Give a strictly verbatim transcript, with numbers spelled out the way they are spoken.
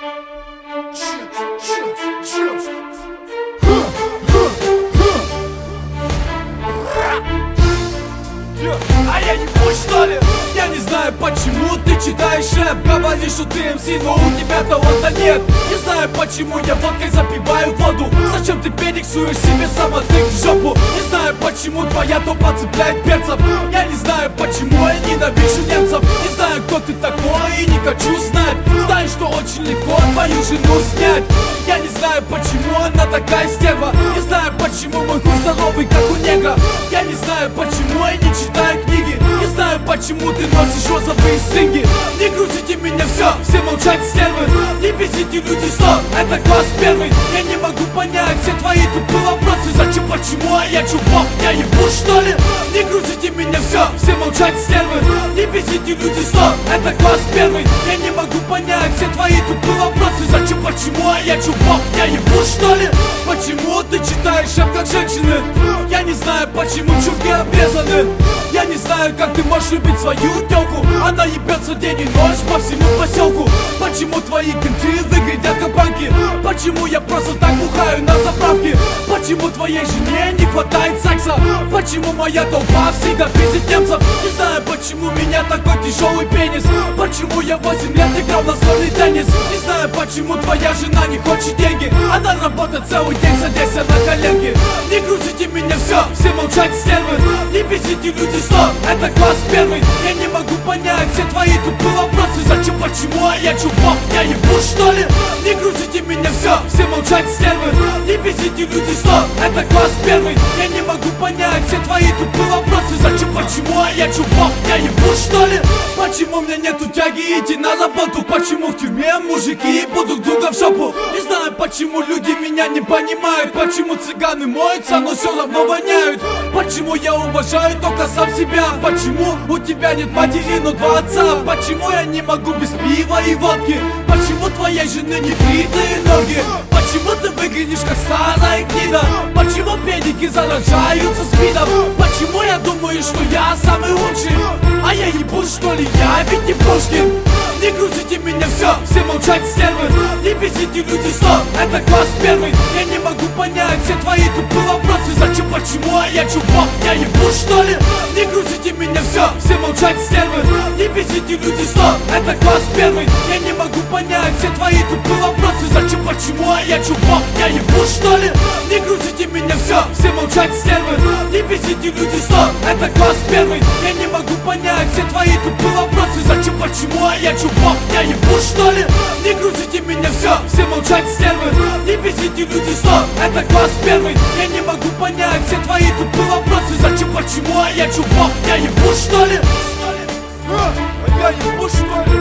А я не пусть, что ли? Я не знаю, почему ты читаешь рэп. Говоришь, что ты эм си, но у тебя таланта нет. Не знаю, почему я водкой запиваю воду. Зачем ты перексуешь себе самотык в жопу? Не знаю, почему твоя топа цепляет перцев. Я не знаю, почему я ненавижу немцев. Не знаю, кто ты такой и не хочу знать. Знаю, что очень легко твою жену снять. Я не знаю, почему она такая стерва. Не знаю, почему мой хуй здоровый, как у негра. Я не знаю, почему я не читаю книги. Не знаю, почему ты носишь розовые стринги. Не грузите меня, все, все молчать, стервы. Не бесите люди, стоп, это класс первый. Я не могу понять все твои тупые вопросы. Зачем, почему, а я чувак, я ебу, что ли? Не грузите меня, все, все молчать, стервы. Не бесите люди, стоп, это класс первый. Я не могу понять все твои тупые вопросы. Зачем, почему, а я чувак, я ебу, что ли? Почему ты читаешь рэп как женщины? Я не знаю, почему чурки обрезаны. Я не знаю, как ты можешь любить свою тёлку. Она ебется день и ночь по всему поселку. Почему твои кенты выглядят как банки? Почему я просто так бухаю на заправке? Почему твоей жене не хватает секса? Почему моя толпа всегда пиздит немцев? Не знаю, почему у меня такой тяжелый пенис. Почему я восемь лет играл на настольный теннис? Не знаю, почему твоя жена не хочет деньги. Она работает целый день, садясь на коленки. Не грузите меня, все, все молчать, стервы. Не бесите люди, стоп, это класс первый. Я не могу понять все твои тупые вопросы. Зачем, почему, а я чувак, я ебу, что ли? Не грузите меня, все, все молчать, стервы. Не бесите люди, стоп, это класс первый. Я не могу понять все твои тупые вопросы. Зачем, почему, а я чувак, я ебу, что ли? Почему у меня нету тяги идти на работу? Почему в тюрьме мужики ебут друг друга в жопу? Не знаю, почему люди меня не понимают. Почему цыганы моются, но все равно воняют. Почему я уважаю только сам себя? Почему у тебя нет матери, но два отца? Почему я не могу без пива и водки? Почему твоей жены не бритые ноги? Почему ты выглядишь как старая гнида? Почему педики заражаются спидом? Почему я думаю, что я самый лучший? А я ебу, что ли, я ведь не Пушкин. Не грузите меня, все, все молчать, стервы. Не бесите люди, стоп, это класс первый. Я не могу понять все твои тупые вопросы. Зачем, почему, а я чувак, я ебу, что ли? Не грузите меня, все, все молчать, стервы. Не бесите люди, стоп, это класс первый. Я не могу понять все твои тупые вопросы. Зачем, почему, а я чувак, я ебу, что ли? Не грузите меня, все, все молчать, стервы. Не бесите люди, стоп, это класс первый. Я не могу понять все твои тупые вопросы. Зачем, почему, а я чувак, я ебу, что ли? Не грузите меня, все, все молчать, стервы. Не бесите люди, стоп, это класс первый. Я не могу понять все твои тупые вопросы. Зачем, почему, а я чувак, я ебу, что ли? А я ебу, что ли?